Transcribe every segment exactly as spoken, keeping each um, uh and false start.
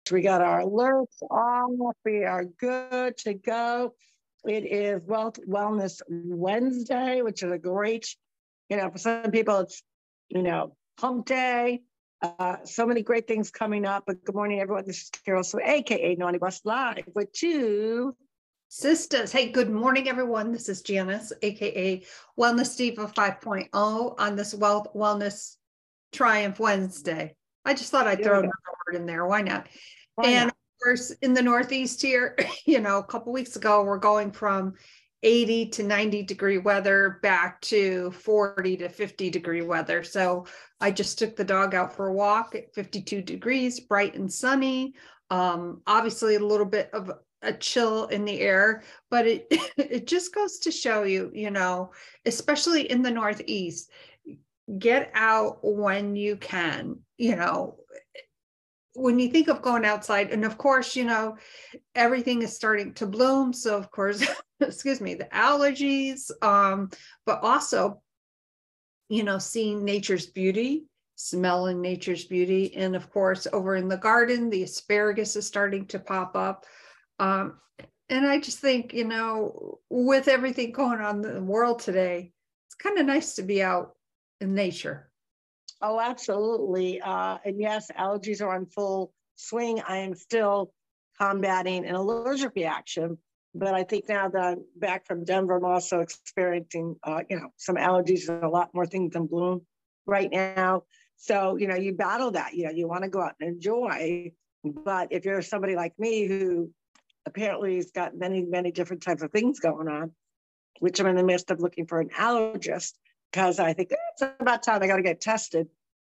We got our alerts off. We are good to go. It is Wealth Wellness Wednesday, which is a great, you know, for some people, it's, you know, hump day. Uh, so many great things coming up. But good morning, everyone. This is Carol, so A K A Naughty Bus Live with two sisters. Hey, good morning, everyone. This is Janice, A K A Wellness Diva five point oh on this Wealth Wellness Triumph Wednesday. I just thought I'd throw another word in there. Why not? Why and not? Of course, in the Northeast here, you know, a couple weeks ago, we're going from eighty to ninety degree weather back to forty to fifty degree weather. So I just took the dog out for a walk at fifty-two degrees, bright and sunny. Um, obviously, a little bit of a chill in the air, but it it just goes to show you, you know, especially in the Northeast, get out when you can, you know, when you think of going outside. And of course, you know, everything is starting to bloom. So of course, excuse me, the allergies, um, but also, you know, seeing nature's beauty, smelling nature's beauty. And of course, over in the garden, the asparagus is starting to pop up. Um, and I just think, you know, with everything going on in the world today, it's kind of nice to be out in nature. Oh, absolutely. Uh, and yes, allergies are on full swing. I am still combating an allergic reaction, but I think now that I'm back from Denver, I'm also experiencing, uh, you know, some allergies and a lot more things in bloom right now. So, you know, you battle that, you know, you want to go out and enjoy. But if you're somebody like me who apparently has got many, many different types of things going on, which I'm in the midst of looking for an allergist, because I think it's about time I got to get tested.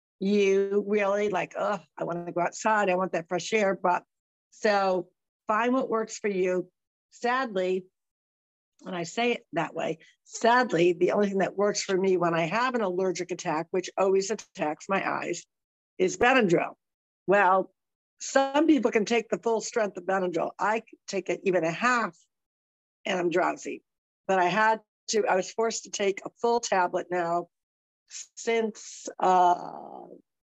You really like, oh, I want to go outside. I want that fresh air. But so find what works for you. Sadly, when I say it that way, sadly, the only thing that works for me when I have an allergic attack, which always attacks my eyes, is Benadryl. Well, some people can take the full strength of Benadryl. I take it even a half and I'm drowsy. But I had to, I was forced to take a full tablet now since uh,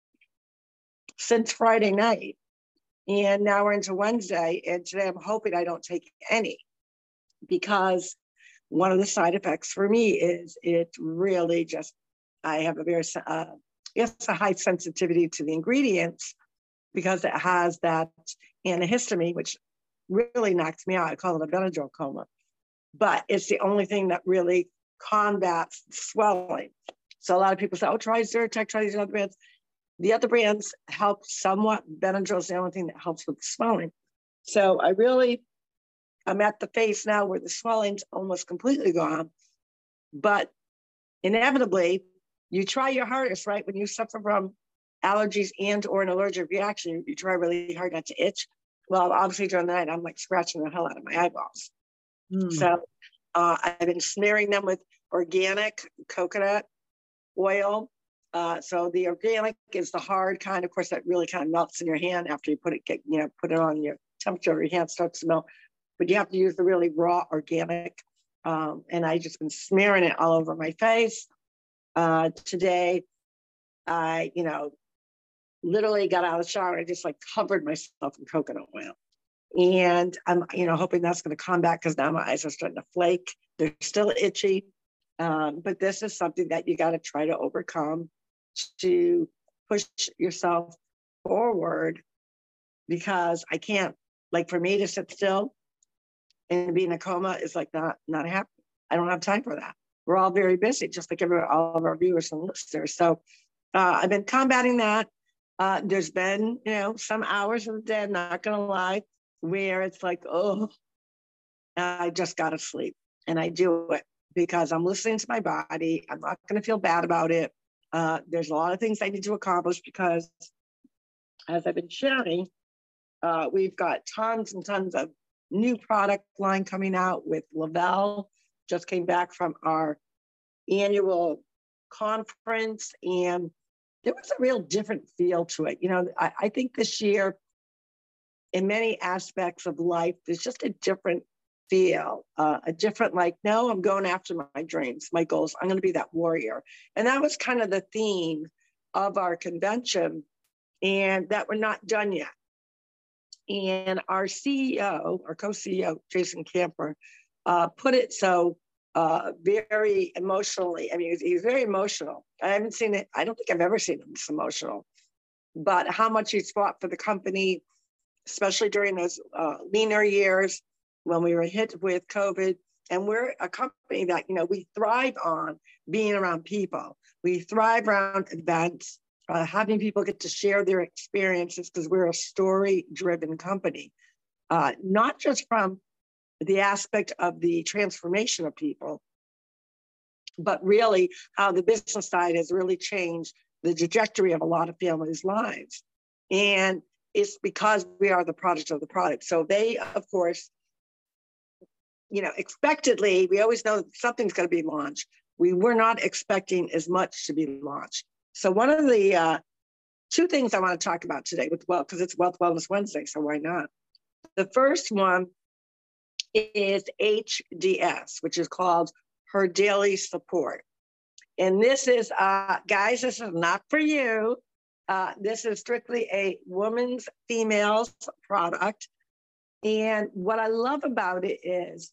since Friday night. And now we're into Wednesday. And today I'm hoping I don't take any, because one of the side effects for me is it really just, I have a very, uh, yes, a high sensitivity to the ingredients because it has that antihistamine, which really knocks me out. I call it a Benadryl coma. But it's the only thing that really combats swelling. So a lot of people say, oh, try Zyrtec, try these other brands. The other brands help somewhat. Benadryl is the only thing that helps with swelling. So I really, I'm at the phase now where the swelling's almost completely gone. But inevitably, you try your hardest, right? When you suffer from allergies and or an allergic reaction, you try really hard not to itch. Well, obviously during the night, I'm like scratching the hell out of my eyeballs. Mm. So uh, I've been smearing them with organic coconut oil. Uh, so the organic is the hard kind, of course, that really kind of melts in your hand after you put it, get, you know, put it on your temperature, your hand starts to melt. But you have to use the really raw organic. Um, and I just been smearing it all over my face. Uh, today, I, you know, literally got out of the shower. I just like covered myself in coconut oil. And I'm, you know, hoping that's going to come back because now my eyes are starting to flake. They're still itchy. Um, but this is something that you got to try to overcome to push yourself forward, because I can't, like for me to sit still and be in a coma is like not, not happening. I don't have time for that. We're all very busy, just like every, all of our viewers and listeners. So uh, I've been combating that. Uh, there's been, you know, some hours of the day, I'm not going to lie, where it's like, oh, I just got to sleep. And I do it because I'm listening to my body. I'm not going to feel bad about it. Uh, there's a lot of things I need to accomplish because, as I've been sharing, uh, we've got tons and tons of new product line coming out with Lavelle. Just came back from our annual conference, and there was a real different feel to it. You know, I, I think this year, in many aspects of life, there's just a different feel, uh, a different, like, no, I'm going after my dreams, my goals. I'm going to be that warrior. And that was kind of the theme of our convention, and that we're not done yet. And our C E O, our co-C E O, Jason Camper, uh, put it so uh, very emotionally. I mean, he's, he's very emotional. I haven't seen it. I don't think I've ever seen him this emotional, but how much he's fought for the company, especially during those uh, leaner years when we were hit with COVID. And we're a company that, you know, we thrive on being around people. We thrive around events, uh, having people get to share their experiences, because we're a story-driven company, uh, not just from the aspect of the transformation of people, but really how the business side has really changed the trajectory of a lot of families' lives. And it's because we are the product of the product. So they, of course, you know, expectedly, we always know something's going to be launched. We were not expecting as much to be launched. So one of the uh, two things I want to talk about today with Wealth, because it's Wealth Wellness Wednesday, so why not? The first one is H D S, which is called Her Daily Support. And this is, uh, guys, this is not for you. Uh, this is strictly a woman's, female's product. And what I love about it is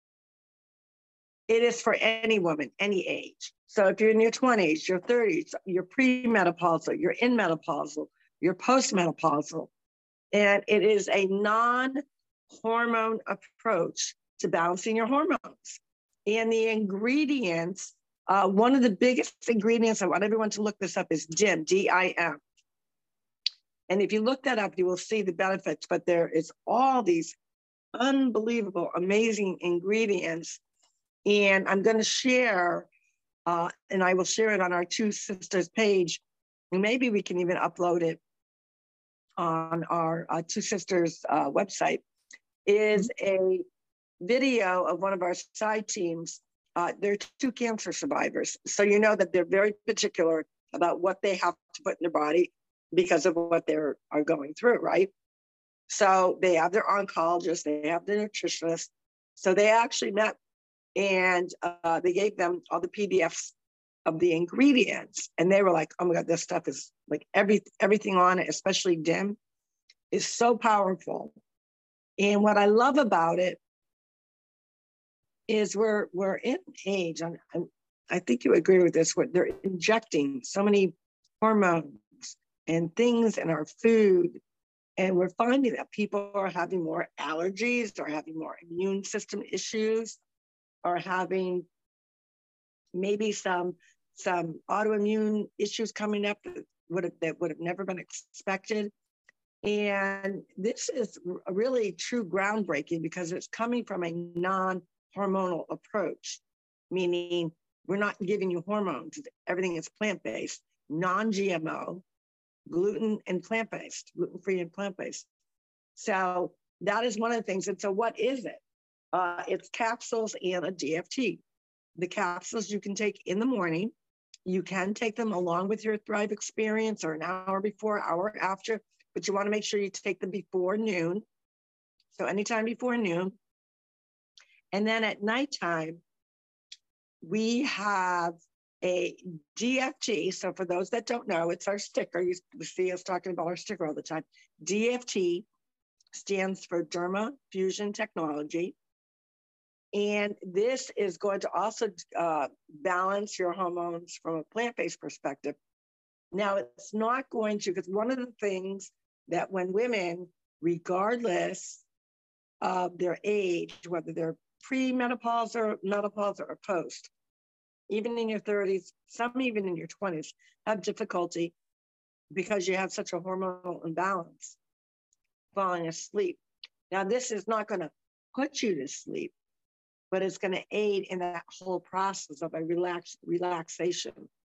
it is for any woman, any age. So if you're in your twenties, your thirties, you're premenopausal, you're in menopausal, you're postmenopausal, and it is a non-hormone approach to balancing your hormones. And the ingredients, uh, one of the biggest ingredients, I want everyone to look this up, is D I M, D I M. And if you look that up, you will see the benefits, but there is all these unbelievable, amazing ingredients. And I'm going to share, uh, and I will share it on our Two Sisters page. And maybe we can even upload it on our uh, Two Sisters uh, website, is a video of one of our side teams. Uh, they're two cancer survivors. So you know that they're very particular about what they have to put in their body because of what they are going through, right? So they have their oncologist, they have their nutritionist. So they actually met and uh, they gave them all the P D Fs of the ingredients. And they were like, oh my God, this stuff is like every, everything on it, especially D I M, is so powerful. And what I love about it is we're, we're in age, and I think you agree with this, where they're injecting so many hormones and things in our food. And we're finding that people are having more allergies, or having more immune system issues, or having maybe some, some autoimmune issues coming up that would have, that would have never been expected. And this is really true groundbreaking because it's coming from a non-hormonal approach, meaning we're not giving you hormones. Everything is plant-based, non-G M O, gluten and plant-based, gluten-free and plant-based. So that is one of the things. And so what is it? Uh, it's capsules and a D F T. The capsules you can take in the morning. You can take them along with your Thrive experience, or an hour before, hour after, but you want to make sure you take them before noon. So anytime before noon. And then at nighttime, we have a D F T. So for those that don't know, it's our sticker. You see us talking about our sticker all the time. D F T stands for Derma Fusion Technology. And this is going to also uh, balance your hormones from a plant-based perspective. Now, it's not going to, because one of the things that when women, regardless of their age, whether they're pre-menopause or menopause or post, even in your thirties, some even in your twenties, have difficulty because you have such a hormonal imbalance, falling asleep. Now, this is not going to put you to sleep, but it's going to aid in that whole process of a relax, relaxation.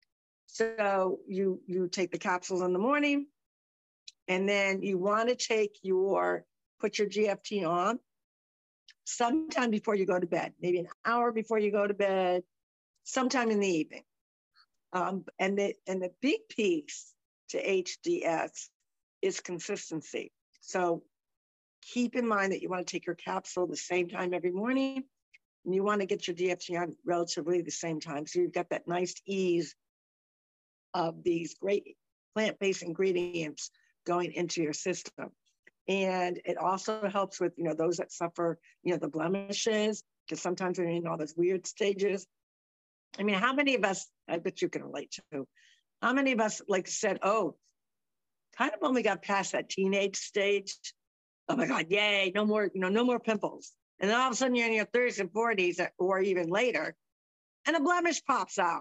So you, you take the capsules in the morning, and then you want to take your, put your G F T on sometime before you go to bed, maybe an hour before you go to bed, sometime in the evening. Um, and, the, and the big piece to H D S is consistency. So keep in mind that you want to take your capsule the same time every morning, and you want to get your D F T on relatively the same time. So you've got that nice ease of these great plant-based ingredients going into your system. And it also helps with, you know, those that suffer, you know, the blemishes, because sometimes they're in all those weird stages. I mean, how many of us, I bet you can relate to, how many of us like said, oh, kind of when we got past that teenage stage, oh my God, yay, no more, you know, no more pimples. And then all of a sudden you're in your thirties and forties or even later, and a blemish pops out.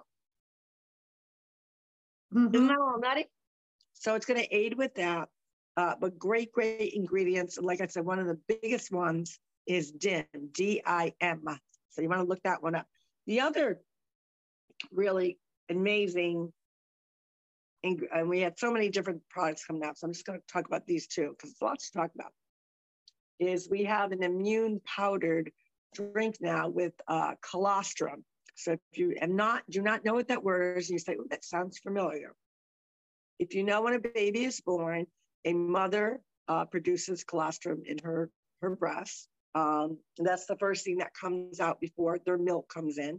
Mm-hmm. Isn't that all nutty? So it's going to aid with that. Uh, but great, great ingredients. Like I said, one of the biggest ones is D I M, D I M. So you want to look that one up. The other really amazing, and we had so many different products coming out, so I'm just going to talk about these two because there's lots to talk about, is we have an immune powdered drink now with uh, colostrum. So if you have not, do not know what that word is, and you say, oh, that sounds familiar. If you know when a baby is born, a mother uh, produces colostrum in her, her breast. Um, and that's the first thing that comes out before their milk comes in.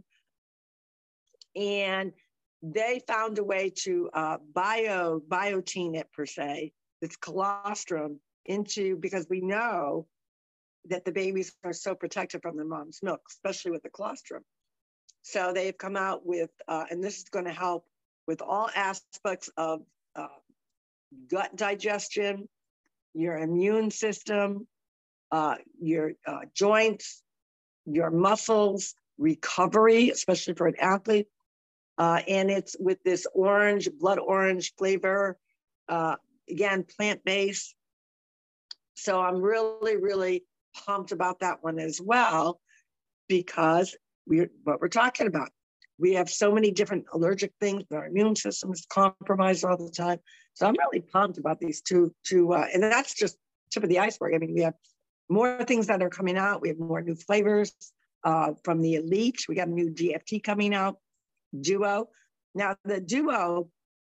And they found a way to uh, bio, biotine it per se, this colostrum into, because we know that the babies are so protected from their mom's milk, especially with the colostrum. So they've come out with, uh, and this is going to help with all aspects of uh, gut digestion, your immune system, uh, your uh, joints, your muscles, recovery, especially for an athlete. Uh, and it's with this orange, blood orange flavor, uh, again, plant-based. So I'm really, really pumped about that one as well, because we're what we're talking about. We have so many different allergic things. Our immune system is compromised all the time. So I'm really pumped about these two, two uh, and that's just tip of the iceberg. I mean, we have more things that are coming out. We have more new flavors uh, from the Elite. We got a new D F T coming out, Duo. Now the Duo,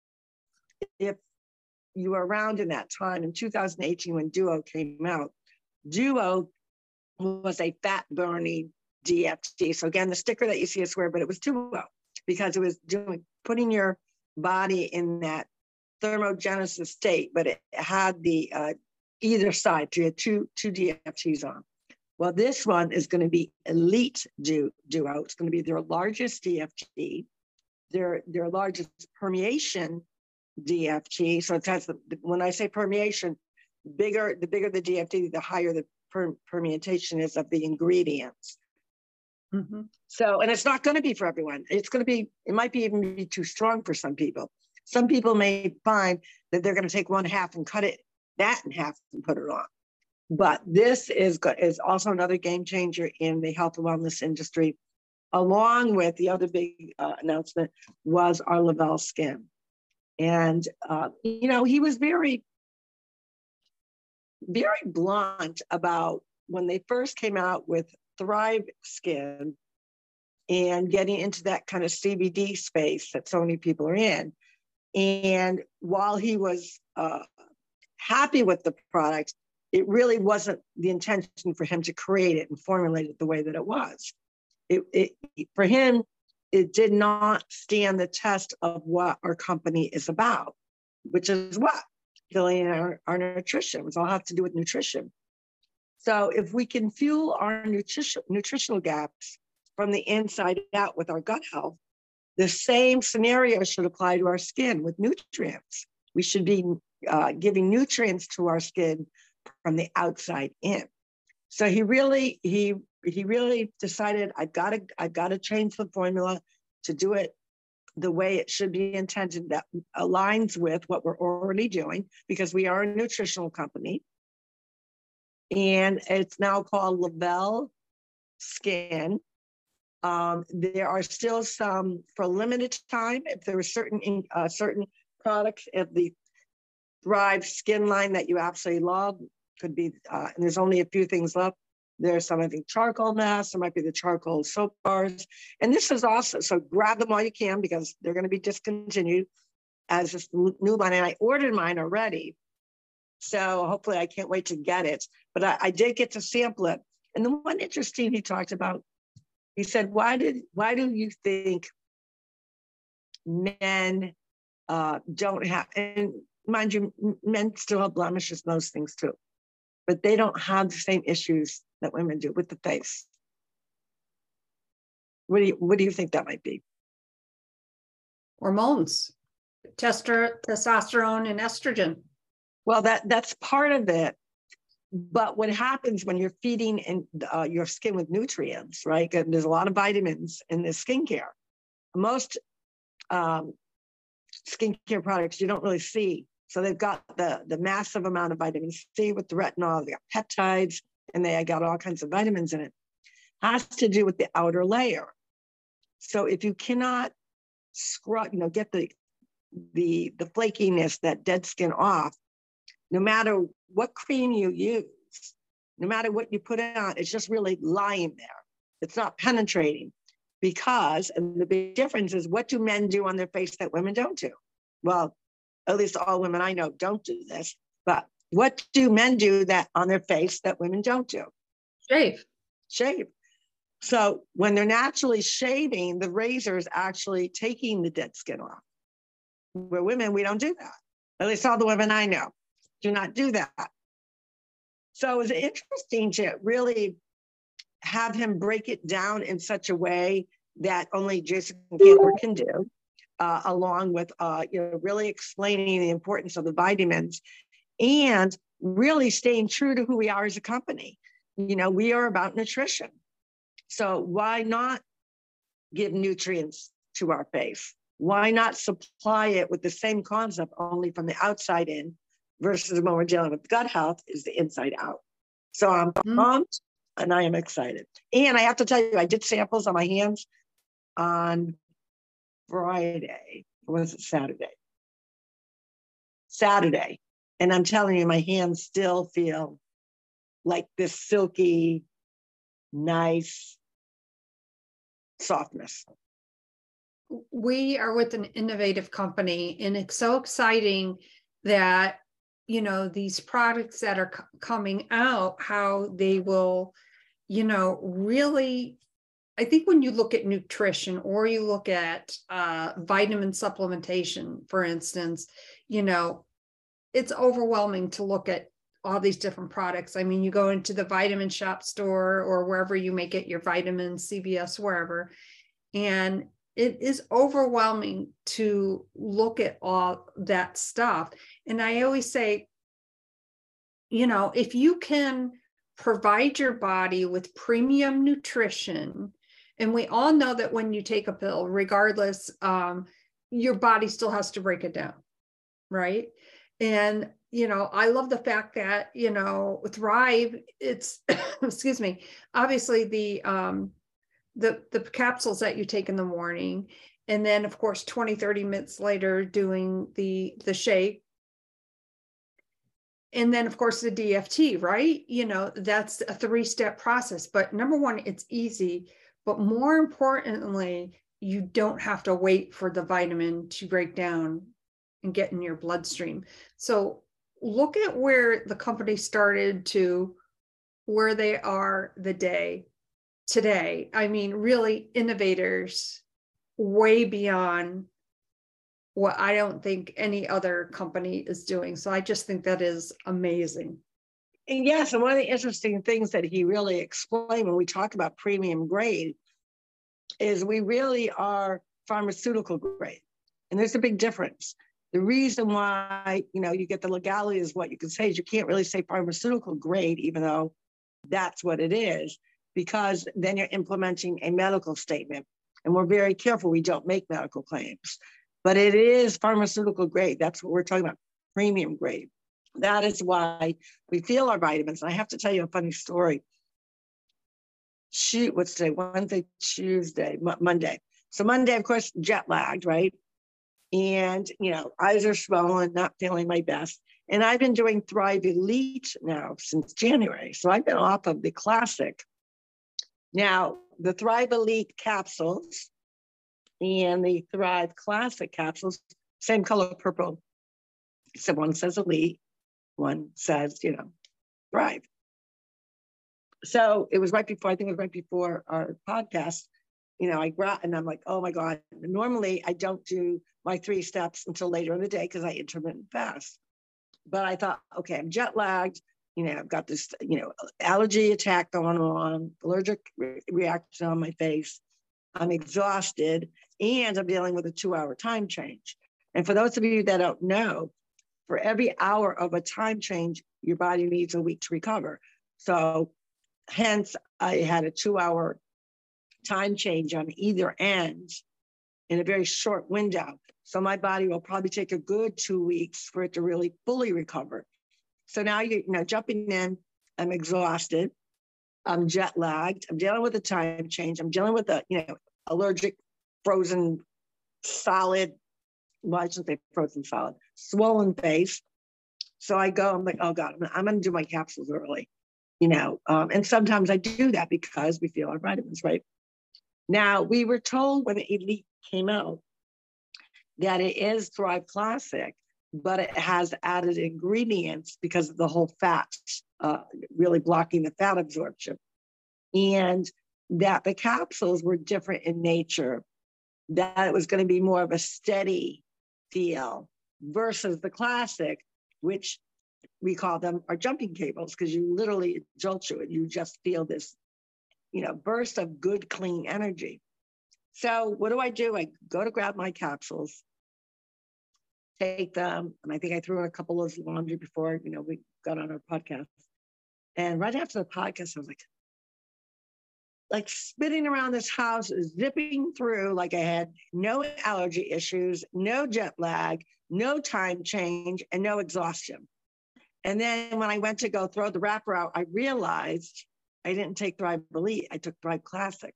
if you were around in that time in two thousand eighteen when Duo came out, Duo was a fat burning D F T. So again, the sticker that you see is square, but it was Duo because it was doing putting your body in that thermogenesis state, but it had the uh, either side, so you had two, two D F Ts on. Well, this one is going to be Elite Duo. It's going to be their largest D F T, their, their largest permeation D F T. So it has the, when I say permeation, bigger, the bigger the D F T, the higher the per, permutation is of the ingredients. Mm-hmm. So, and it's not going to be for everyone. It's going to be, it might be even be too strong for some people. Some people may find that they're going to take one half and cut it, that in half and put it on. But this is, is also another game changer in the health and wellness industry, along with the other big uh, announcement was our Lavelle Skin. And, uh, you know, he was very, very blunt about when they first came out with Thrive Skin and getting into that kind of C B D space that so many people are in. And while he was uh, happy with the product, it really wasn't the intention for him to create it and formulate it the way that it was. It, it, for him, it did not stand the test of what our company is about, which is what? Healing our, our nutrition. It's all have to do with nutrition. So if we can fuel our nutrition, nutritional gaps from the inside out with our gut health, the same scenario should apply to our skin with nutrients. We should be uh, giving nutrients to our skin from the outside in. So he really, he he really decided, I've got to, I've got to change the formula to do it the way it should be intended, that aligns with what we're already doing, because we are a nutritional company. And it's now called Lavelle Skin. Um, there are still some, for a limited time, if there are certain uh, certain products of the Thrive Skin line that you absolutely love, could be, uh, and there's only a few things left. There's some, I think, charcoal masks, there might be the charcoal soap bars. And this is also, so grab them while you can, because they're going to be discontinued as this new line. And I ordered mine already. So hopefully I can't wait to get it. But I, I did get to sample it. And the one interesting he talked about, he said, why did, why do you think men uh, don't have, and mind you, men still have blemishes, most things too. but they don't have the same issues that women do with the face. What do you, what do you think that might be? Hormones, Tester, testosterone and estrogen. Well, that that's part of it. But what happens when you're feeding in, uh, your skin with nutrients, right? And there's a lot of vitamins in this skincare. Most um, skincare products you don't really see. So they've got the, the massive amount of vitamin C with the retinol, they got peptides, and they got all kinds of vitamins in it. Has to do with the outer layer. So if you cannot scrub, you know, get the the the flakiness, that dead skin off, no matter what cream you use, no matter what you put on, it's just really lying there. It's not penetrating because, and the big difference is, what do men do on their face that women don't do? Well, at least all women I know don't do this, but what do men do that on their face that women don't do? Shave. Shave. So when they're naturally shaving, the razor is actually taking the dead skin off. We're women, we don't do that. At least all the women I know do not do that. So it was interesting to really have him break it down in such a way that only Jason Candler can do, uh, along with uh, you know, really explaining the importance of the vitamins and really staying true to who we are as a company. You know, we are about nutrition. So why not give nutrients to our face? Why not supply it with the same concept, only from the outside in, versus when we're dealing with gut health is the inside out. So I'm mm-hmm. pumped and I am excited. And I have to tell you, I did samples on my hands on Friday. Or was it Saturday? Saturday. And I'm telling you, my hands still feel like this silky, nice softness. We are with an innovative company, and it's so exciting that, you know, these products that are c- coming out, how they will, you know, really, I think when you look at nutrition or you look at uh, vitamin supplementation, for instance, you know, it's overwhelming to look at all these different products. I mean, you go into the vitamin shop store or wherever you may get your vitamins, C V S, wherever, and it is overwhelming to look at all that stuff. And I always say, you know, if you can provide your body with premium nutrition, and we all know that when you take a pill, regardless, um, your body still has to break it down, right? And, you know, I love the fact that, you know, Thrive, it's, excuse me, obviously the, um, the, the capsules that you take in the morning, and then of course, twenty, thirty minutes later doing the, the shake. And then of course the D F T, right? You know, that's a three-step process, but number one, it's easy, but more importantly, you don't have to wait for the vitamin to break down and get in your bloodstream. So look at where the company started to where they are the day today. I mean, really innovators way beyond what I don't think any other company is doing. So I just think that is amazing. And yes, and one of the interesting things that he really explained when we talk about premium grade is we really are pharmaceutical grade. And there's a big difference. The reason why, you know, you get the legality is what you can say is you can't really say pharmaceutical grade, even though that's what it is, because then you're implementing a medical statement. And we're very careful, we don't make medical claims. But it is pharmaceutical grade. That's what we're talking about, premium grade. That is why we feel our vitamins. And I have to tell you a funny story. Shoot, what's today? Wednesday, Tuesday, M- Monday. So Monday, of course, jet lagged, right? And, you know, eyes are swollen, not feeling my best. And I've been doing Thrive Elite now since January. So I've been off of the classic. Now, the Thrive Elite capsules and the Thrive Classic capsules, same color purple. So one says Elite, one says, you know, Thrive. So it was right before, I think it was right before our podcast, you know, I grabbed, and I'm like, oh my God, normally I don't do my three steps until later in the day because I intermittent fast. But I thought, okay, I'm jet lagged. you know, I've got this, you know, allergy attack going on, allergic re- reaction on my face. I'm exhausted, and I'm dealing with a two hour time change. And for those of you that don't know, for every hour of a time change, your body needs a week to recover. So hence I had a two hour time change on either end in a very short window. So my body will probably take a good two weeks for it to really fully recover. So now you, you know, jumping in, I'm exhausted, I'm jet lagged, I'm dealing with a time change, I'm dealing with a, you know, allergic, frozen, solid, well, I shouldn't say frozen solid, swollen face. So I go, I'm like, oh God, I'm, I'm gonna do my capsules early, you know, um, and sometimes I do that because we feel our vitamins, right? Now, we were told when the Elite came out that it is Thrive Classic, but it has added ingredients because of the whole fat, uh, really blocking the fat absorption. And that the capsules were different in nature, that it was going to be more of a steady feel versus the Classic, which we call them our jumping cables, because you literally jolt you and you just feel this, you know, burst of good, clean energy. So what do I do? I go to grab my capsules, take them, and I think I threw in a couple of laundry before, you know, we got on our podcast. And right after the podcast, I was like, like spinning around this house, zipping through like I had no allergy issues, no jet lag, no time change, and no exhaustion. And then when I went to go throw the wrapper out, I realized I didn't take Thrive Elite, I took Thrive Classic.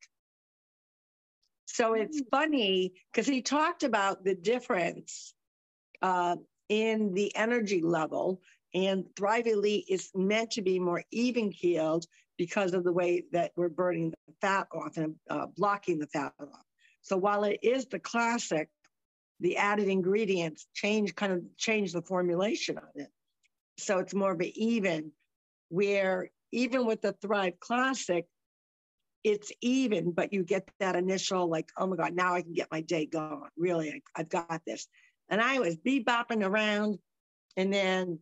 So it's funny because he talked about the difference uh, in the energy level, and Thrive Elite is meant to be more even keeled because of the way that we're burning the fat off and uh, blocking the fat off. So while it is the Classic, the added ingredients change, kind of change the formulation of it. So it's more of an even, where even with the Thrive Classic, it's even, but you get that initial like, oh my God, now I can get my day going. Really, I, I've got this. And I was bebopping around. And then,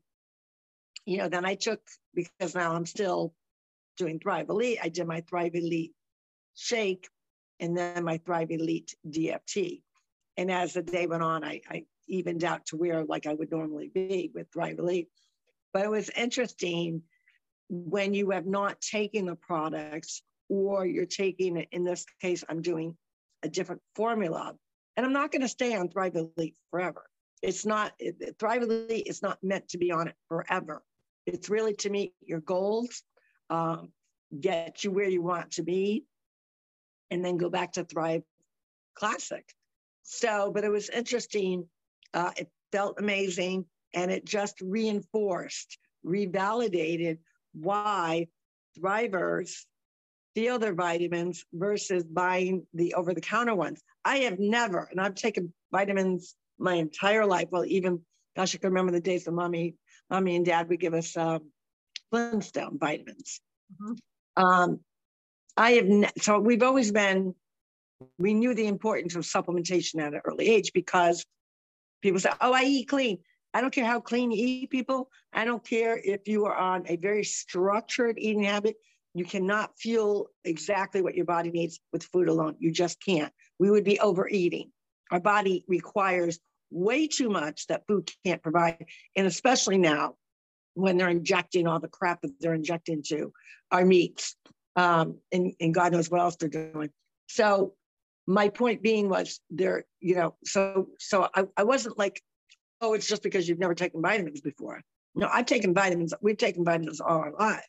you know, then I took, because now I'm still doing Thrive Elite, I did my Thrive Elite shake and then my Thrive Elite D F T. And as the day went on, I, I evened out to where like I would normally be with Thrive Elite. But it was interesting when you have not taken the products, or you're taking it, in this case, I'm doing a different formula. And I'm not going to stay on Thrive Elite forever. It's not, it, Thrive Elite is not meant to be on it forever. It's really to meet your goals, um, get you where you want to be, and then go back to Thrive Classic. So, but it was interesting. Uh, it felt amazing. And it just reinforced, revalidated why Thrivers feel their vitamins versus buying the over-the-counter ones. I have never, and I've taken vitamins my entire life. Well, even, gosh, I can remember the days when mommy, mommy and dad would give us um, Flintstone vitamins. Mm-hmm. Um, I have, ne- so we've always been, we knew the importance of supplementation at an early age, because people say, oh, I eat clean. I don't care how clean you eat, people. I don't care if you are on a very structured eating habit. You cannot fuel exactly what your body needs with food alone. You just can't. We would be overeating. Our body requires way too much that food can't provide. And especially now when they're injecting all the crap that they're injecting into our meats. Um, and, and God knows what else they're doing. So my point being was there, you know, so so I, I wasn't like, oh, it's just because you've never taken vitamins before. No, I've taken vitamins. We've taken vitamins all our lives.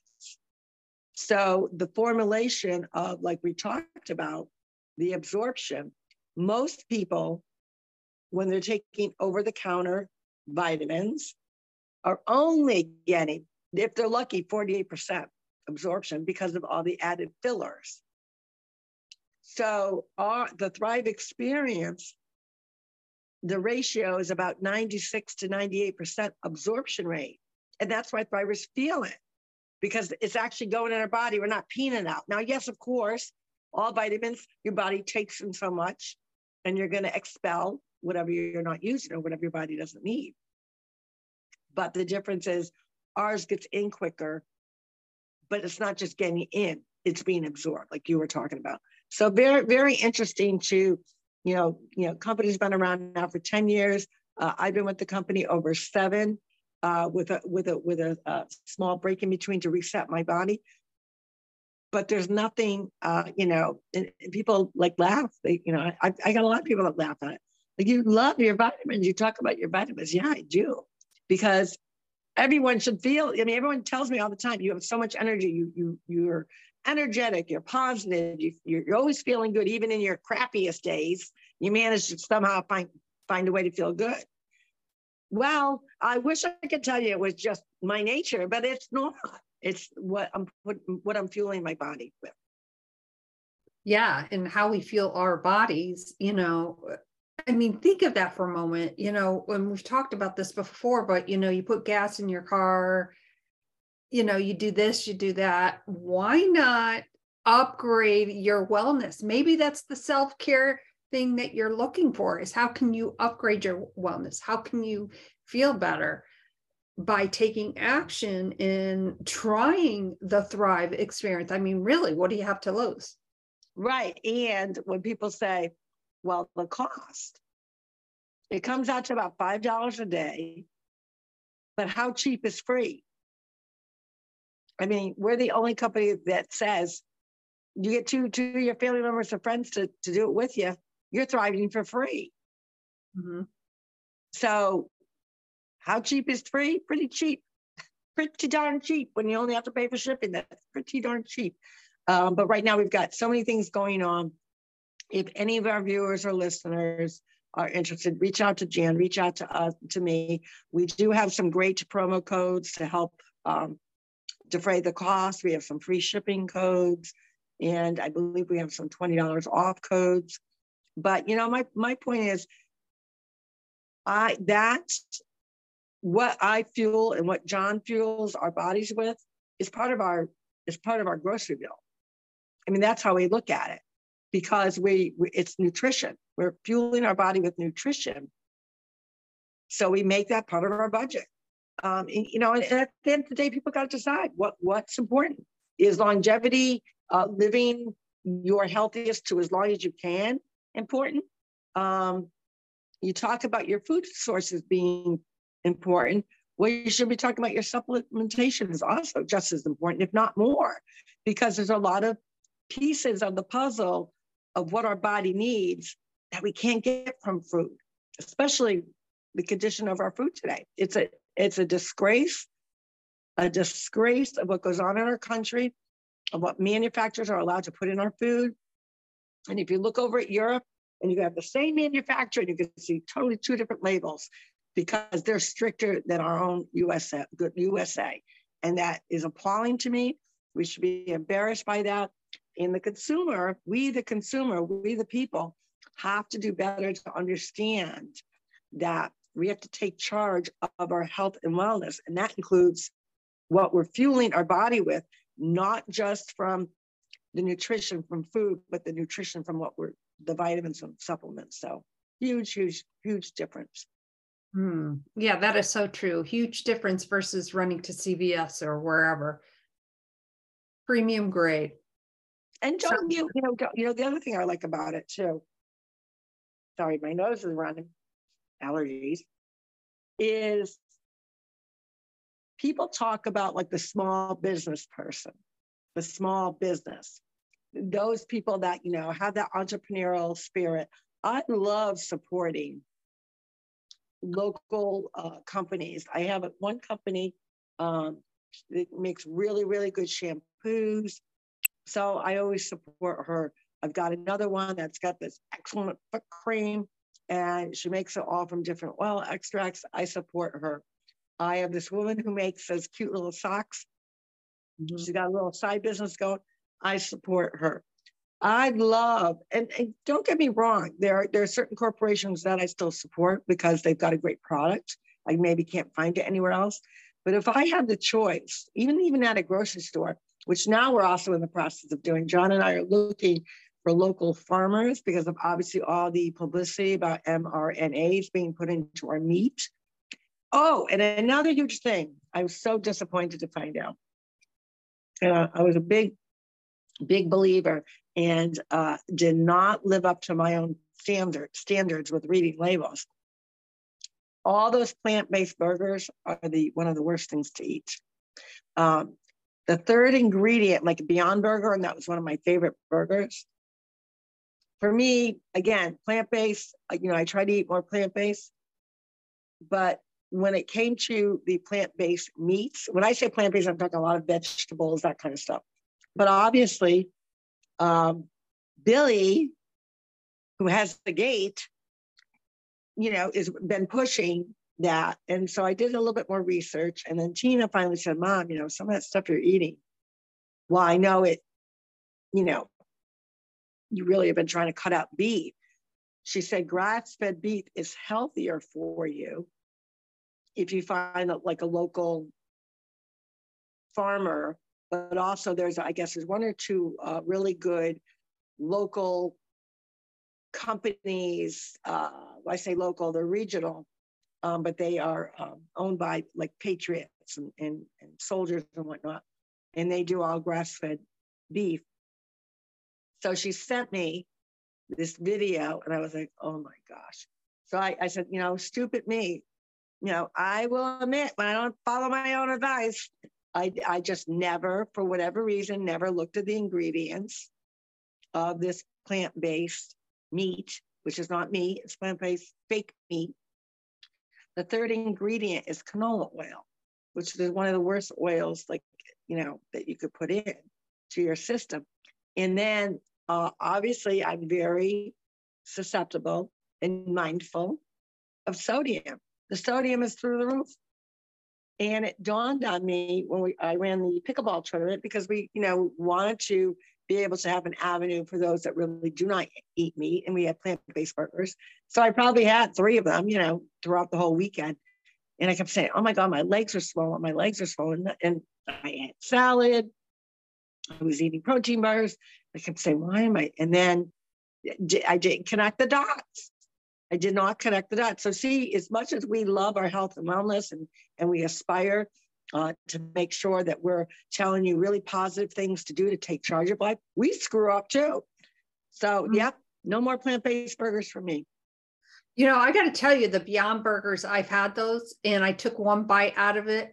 So the formulation of, like we talked about, the absorption, most people, when they're taking over-the-counter vitamins, are only getting, if they're lucky, forty-eight percent absorption because of all the added fillers. So our, the Thrive experience, the ratio is about ninety-six to ninety-eight percent absorption rate. And that's why Thrivers feel it, because it's actually going in our body. We're not peeing it out. Now, yes, of course, all vitamins, your body takes in so much, and you're going to expel whatever you're not using or whatever your body doesn't need. But the difference is ours gets in quicker, but it's not just getting in, it's being absorbed, like you were talking about. So very, very interesting to, you know, you know, company's been around now for ten years. Uh, I've been with the company over seven, uh, with a with a with a, a small break in between to reset my body. But there's nothing, uh, you know, and, and people like laugh. They, you know, I, I got a lot of people that laugh at it. Like, you love your vitamins. You talk about your vitamins. Yeah, I do, because everyone should feel. I mean, everyone tells me all the time, you have so much energy. You you you're energetic. You're positive. You, you're, you're always feeling good, even in your crappiest days. You manage to somehow find find a way to feel good. Well, I wish I could tell you it was just my nature, but it's not. It's what I'm what I'm fueling my body with. Yeah, and how we feel our bodies, you know. I mean, think of that for a moment, you know, when we've talked about this before, but, you know, you put gas in your car, you know, you do this, you do that. Why not upgrade your wellness? Maybe that's the self-care thing that you're looking for, is how can you upgrade your wellness? How can you feel better? By taking action in trying the Thrive experience. I mean, really, what do you have to lose? Right. And when people say, well, the cost, it comes out to about five dollars a day, but how cheap is free? I mean, we're the only company that says you get two, two of your family members or friends to, to do it with you. You're thriving for free. Mm-hmm. So how cheap is free? Pretty cheap. Pretty darn cheap when you only have to pay for shipping. That's pretty darn cheap. Um, but right now we've got so many things going on. If any of our viewers or listeners are interested, reach out to Jan, reach out to us, to me. We do have some great promo codes to help um, defray the cost. We have some free shipping codes, and I believe we have some twenty dollars off codes. But, you know, my, my point is, I that's what I fuel and what John fuels our bodies with is part of our is part of our grocery bill. I mean, that's how we look at it, because we, we it's nutrition. We're fueling our body with nutrition, so we make that part of our budget. Um, and, you know, and, and at the end of the day, people got to decide what what's important. Is longevity, uh, living your healthiest to as long as you can, important? Um, you talk about your food sources being important. Well, you should be talking about your supplementation is also just as important, if not more, because there's a lot of pieces of the puzzle of what our body needs that we can't get from food, especially the condition of our food today. It's a it's a disgrace, a disgrace of what goes on in our country, of what manufacturers are allowed to put in our food. And if you look over at Europe and you have the same manufacturer, you can see totally two different labels, because they're stricter than our own U S A, U S A. And that is appalling to me. We should be embarrassed by that. And the consumer, we the consumer, we the people, have to do better to understand that we have to take charge of our health and wellness. And that includes what we're fueling our body with, not just from the nutrition from food, but the nutrition from what we're, the vitamins and supplements. So huge, huge, huge difference. Hmm. Yeah, that is so true. Huge difference versus running to C V S or wherever. Premium grade. And don't you, you know, don't, you know, the other thing I like about it too, sorry, my nose is running, allergies, is people talk about like the small business person, the small business, those people that, you know, have that entrepreneurial spirit. I love supporting local uh, companies. I have one company um, that makes really, really good shampoos. So I always support her. I've got another one that's got this excellent foot cream, and she makes it all from different oil extracts. I support her. I have this woman who makes those cute little socks. Mm-hmm. She's got a little side business going. I support her. I love, and, and don't get me wrong, there are, there are certain corporations that I still support because they've got a great product. I maybe can't find it anywhere else. But if I have the choice, even, even at a grocery store, which now we're also in the process of doing, John and I are looking for local farmers because of obviously all the publicity about M R N As being put into our meat. Oh, and another huge thing, I was so disappointed to find out. Uh, I was a big, big believer and uh, did not live up to my own standard, standards with reading labels. All those plant-based burgers are the one of the worst things to eat. Um, the third ingredient, like a Beyond Burger, and that was one of my favorite burgers. For me, again, plant-based, you know, I try to eat more plant-based, but when it came to the plant-based meats, when I say plant-based, I'm talking a lot of vegetables, that kind of stuff. But obviously, um, Billy, who has the gate, you know, has been pushing that. And so I did a little bit more research. And then Tina finally said, Mom, you know, some of that stuff you're eating, well, I know it, you know, you really have been trying to cut out beef. She said, grass-fed beef is healthier for you if you find like a local farmer, but also there's, I guess there's one or two uh, really good local companies. Uh, I say local, they're regional, um, but they are um, owned by like patriots and, and, and soldiers and whatnot. And they do all grass-fed beef. So she sent me this video and I was like, oh my gosh. So I, I said, you know, stupid me. You know, I will admit when I don't follow my own advice, I, I just never, for whatever reason, never looked at the ingredients of this plant-based meat, which is not meat, it's plant-based fake meat. The third ingredient is canola oil, which is one of the worst oils, like, you know, that you could put in to your system. And then uh, obviously I'm very susceptible and mindful of sodium. The sodium is through the roof. And it dawned on me when we I ran the pickleball tournament, because we, you know, wanted to be able to have an avenue for those that really do not eat meat. And we had plant-based burgers. So I probably had three of them, you know, throughout the whole weekend. And I kept saying, oh my God, my legs are swollen, my legs are swollen. And I had salad, I was eating protein bars. I kept saying, why am I? And then I didn't connect the dots. I did not connect the dots. So see, as much as we love our health and wellness and, and we aspire uh, to make sure that we're telling you really positive things to do to take charge of life, we screw up too. So mm-hmm. Yep, no more plant-based burgers for me. You know, I got to tell you, the Beyond Burgers, I've had those and I took one bite out of it.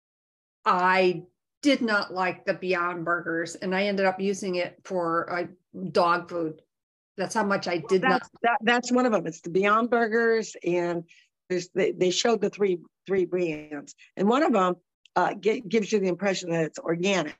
I did not like the Beyond Burgers and I ended up using it for uh, dog food. That's how much I did well, that's, not. That, that's one of them. It's the Beyond Burgers, and there's they, they showed the three three brands, and one of them uh, get, gives you the impression that it's organic,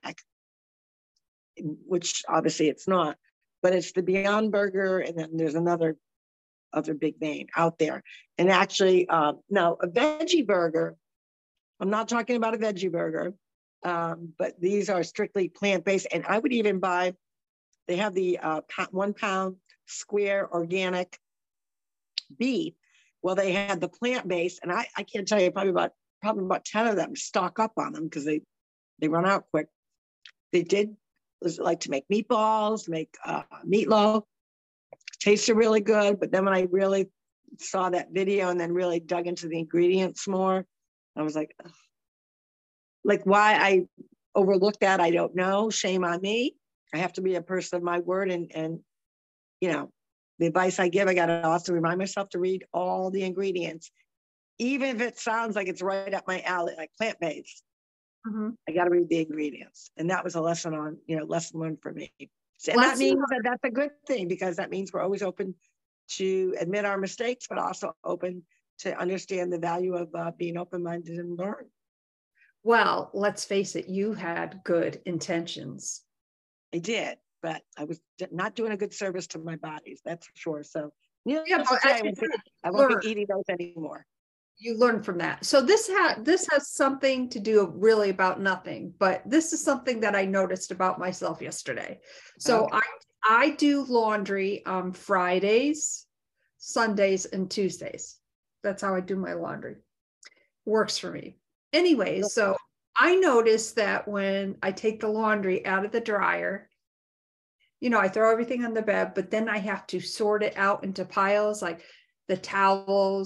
which obviously it's not. But it's the Beyond Burger, and then there's another other big name out there. And actually, uh, now a veggie burger. I'm not talking about a veggie burger, um, but these are strictly plant-based, and I would even buy. They have the uh, one pound square organic beef. Well, they had the plant-based, and I, I can't tell you, probably about probably about ten of them stock up on them because they they run out quick. They did was like to make meatballs, make uh, meatloaf. Tasted really good, but then when I really saw that video and then really dug into the ingredients more, I was like, ugh. Like why I overlooked that, I don't know. Shame on me. I have to be a person of my word, and, and you know, the advice I give, I got to also remind myself to read all the ingredients, even if it sounds like it's right up my alley, like plant-based. Mm-hmm. I got to read the ingredients, and that was a lesson on, you know, lesson learned for me. And lesson that means learned. that that's a good thing, because that means we're always open to admit our mistakes, but also open to understand the value of uh, being open-minded and learn. Well, let's face it, you had good intentions. I did, but I was not doing a good service to my bodies, that's for sure. So yeah, yeah but I, won't be, I won't be eating those anymore. You learn from that. So this has this has something to do really about nothing, but this is something that I noticed about myself yesterday. So okay. I I do laundry on Fridays, Sundays, and Tuesdays. That's how I do my laundry. Works for me. Anyway, so I noticed that when I take the laundry out of the dryer, you know, I throw everything on the bed, but then I have to sort it out into piles, like the towels,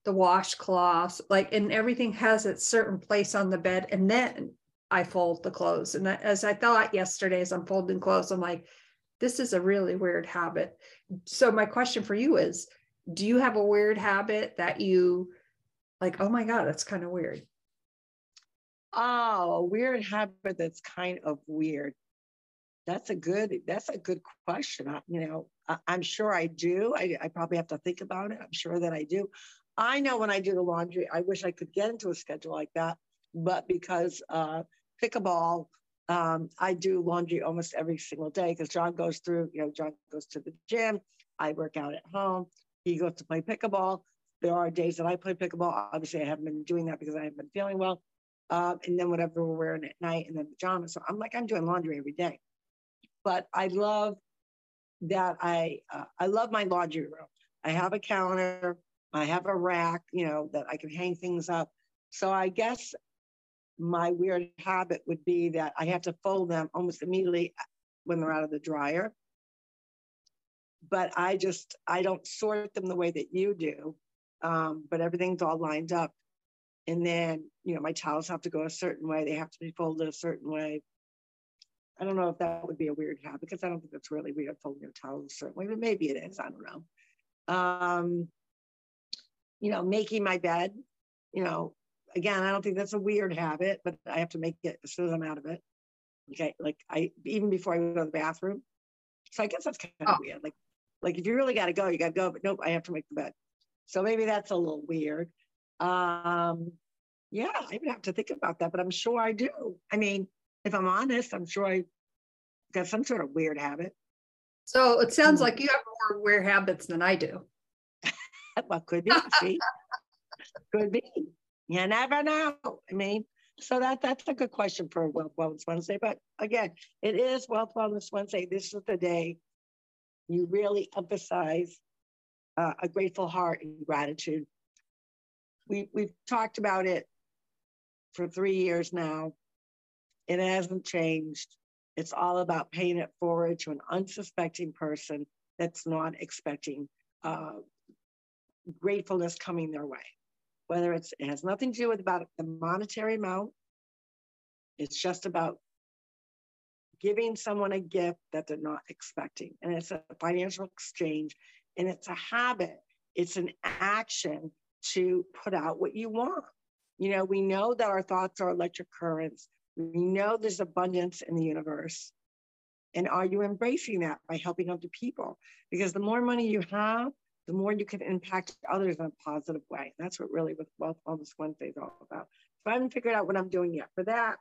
the washcloths, like, and everything has its certain place on the bed. And then I fold the clothes. And as I thought yesterday, as I'm folding clothes, I'm like, this is a really weird habit. So my question for you is, do you have a weird habit that you like, oh my God, that's kind of weird? Oh, a weird habit that's kind of weird. That's a good, that's a good question. I, you know, I, I'm sure I do. I, I probably have to think about it. I'm sure that I do. I know when I do the laundry, I wish I could get into a schedule like that, but because uh, pickleball, um, I do laundry almost every single day because John goes through, you know, John goes to the gym. I work out at home. He goes to play pickleball. There are days that I play pickleball. Obviously, I haven't been doing that because I haven't been feeling well. Uh, and then whatever we're wearing at night and then pajamas. So I'm like, I'm doing laundry every day. But I love that I, uh, I love my laundry room. I have a counter. I have a rack, you know, that I can hang things up. So I guess my weird habit would be that I have to fold them almost immediately when they're out of the dryer. But I just, I don't sort them the way that you do, um, but everything's all lined up. And then, you know, my towels have to go a certain way. They have to be folded a certain way. I don't know if that would be a weird habit because I don't think that's really weird, folding your towels a certain way, but maybe it is. I don't know. Um, you know, making my bed, you know, again, I don't think that's a weird habit, but I have to make it as soon as I'm out of it. Okay. Like I, even before I go to the bathroom. So I guess that's kind of oh. weird. Like, like if you really got to go, you got to go, but nope, I have to make the bed. So maybe that's a little weird. Um, yeah, I would have to think about that, but I'm sure I do. I mean, if I'm honest, I'm sure I got some sort of weird habit. So it sounds like you have more weird habits than I do. Well, could be, see? Could be. You never know. I mean, so that that's a good question for Wealth Wellness Wednesday. But again, it is Wealth Wellness Wednesday. This is the day you really emphasize uh, a grateful heart and gratitude. We, we've talked about it for three years now. It hasn't changed. It's all about paying it forward to an unsuspecting person that's not expecting uh, gratefulness coming their way. Whether it's, it has nothing to do with about the monetary amount. It's just about giving someone a gift that they're not expecting. And it's a financial exchange, and it's a habit. It's an action to put out what you want. You know, we know that our thoughts are electric currents. We know there's abundance in the universe. And are you embracing that by helping other people? Because the more money you have, the more you can impact others in a positive way. And that's what really what Wealth Wellness Wednesday is all about. So I haven't figured out what I'm doing yet for that.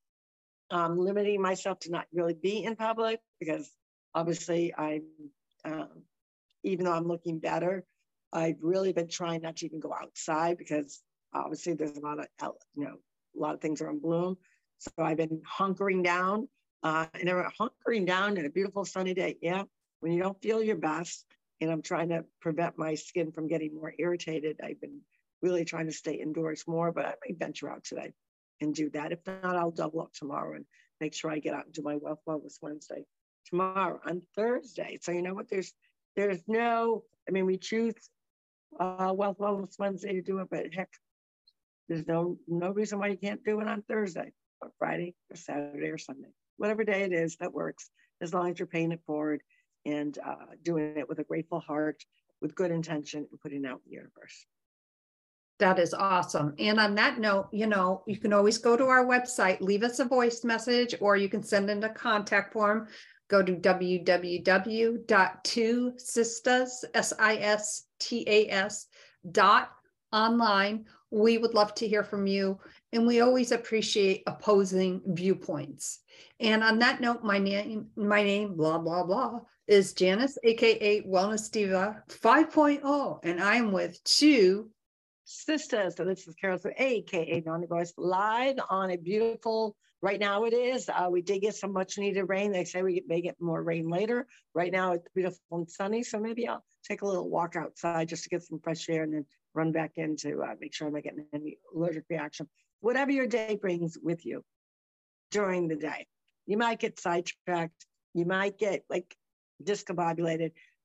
I'm limiting myself to not really be in public because obviously I'm, um, even though I'm looking better, I've really been trying not to even go outside because obviously there's a lot of, you know, a lot of things are in bloom. So I've been hunkering down uh, and they're hunkering down in a beautiful sunny day. Yeah, when you don't feel your best, and I'm trying to prevent my skin from getting more irritated. I've been really trying to stay indoors more, but I may venture out today and do that. If not, I'll double up tomorrow and make sure I get out and do my Wealth Wellness Wednesday tomorrow on Thursday. So you know what, there's there's no, I mean, we choose uh, Wealth Wellness Wednesday to do it, but heck, there's no no reason why you can't do it on Thursday or Friday or Saturday or Sunday. Whatever day it is that works, as long as you're paying it forward and uh, doing it with a grateful heart, with good intention, and putting it out in the universe. That is awesome. And on that note, you know, you can always go to our website, leave us a voice message, or you can send in a contact form. Go to w w w dot two sistas, S I S T A S dot online. We would love to hear from you. And we always appreciate opposing viewpoints. And on that note, my name, my name, blah, blah, blah, is Janice, A K A Wellness Diva five point oh. And I'm with two sisters. So this is Carol, so A K A Naughty Boys, live on a beautiful, right now it is. Uh, we did get some much needed rain. They say we may get more rain later. Right now it's beautiful and sunny. So maybe I'll take a little walk outside just to get some fresh air and then run back in to uh, make sure I'm not getting any allergic reaction. Whatever your day brings with you during the day. You might get sidetracked. You might get like discombobulated.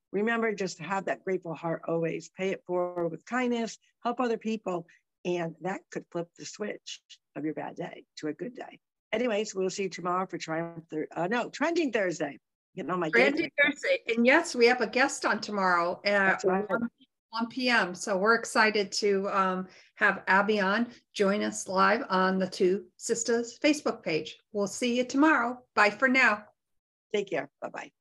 remember just to have that grateful heart always. Pay it forward with kindness, help other people, and that could flip the switch of your bad day to a good day. Anyways, we'll see you tomorrow for Triumph, uh, no, Trending Thursday. Getting on my Trending Thursday. And yes, we have a guest on tomorrow at right. one p m So we're excited to um, have Abby on, join us live on the Two Sisters Facebook page. We'll see you tomorrow. Bye for now. Take care. Bye-bye.